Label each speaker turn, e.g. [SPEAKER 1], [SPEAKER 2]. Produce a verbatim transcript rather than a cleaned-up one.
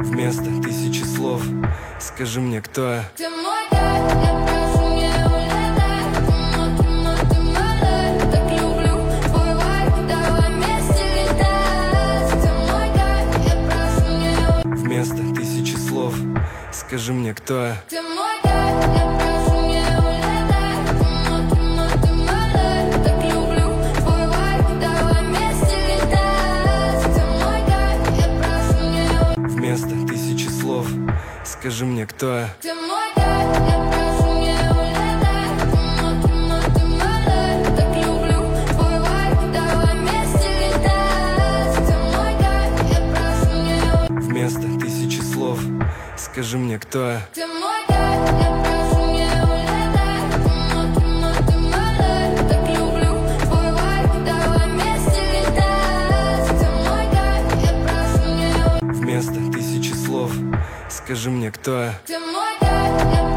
[SPEAKER 1] Вместо тысячи слов скажи мне, кто я.
[SPEAKER 2] Ты мой кайф, я прошу, не улетай. Ты мой, ты мой, ты мой, так люблю твой вайб. Давай вместе летать. Ты мой кайф, я прошу, не улетай.
[SPEAKER 1] Вместо тысячи слов скажи мне, кто я.
[SPEAKER 2] Ты мой кайф, я прошу, не улетай. Ты мой, ты мой, ты мой, так люблю твой вайб. Давай вместе летать. Ты мой кайф, я прошу, не улетай.
[SPEAKER 1] Вместо тысячи слов скажи мне, кто я.
[SPEAKER 2] Ты мой кайф, я прошу, не улетай. Ты мой, ты мой, ты мой, так люблю твой вайб. Давай вместе летать. Ты мой кайф, я прошу, не улетай.
[SPEAKER 1] Вместо тысячи слов скажи мне, кто я.
[SPEAKER 2] Ты мой кайф, я прошу, не улетай. Ты мой, ты мой, ты мой, так люблю твой вайб. Давай вместе летать. Ты мой кайф, я прошу, не улетай.
[SPEAKER 1] Вместо тысячи слов скажи мне, кто я.
[SPEAKER 2] Ты мой кайф, я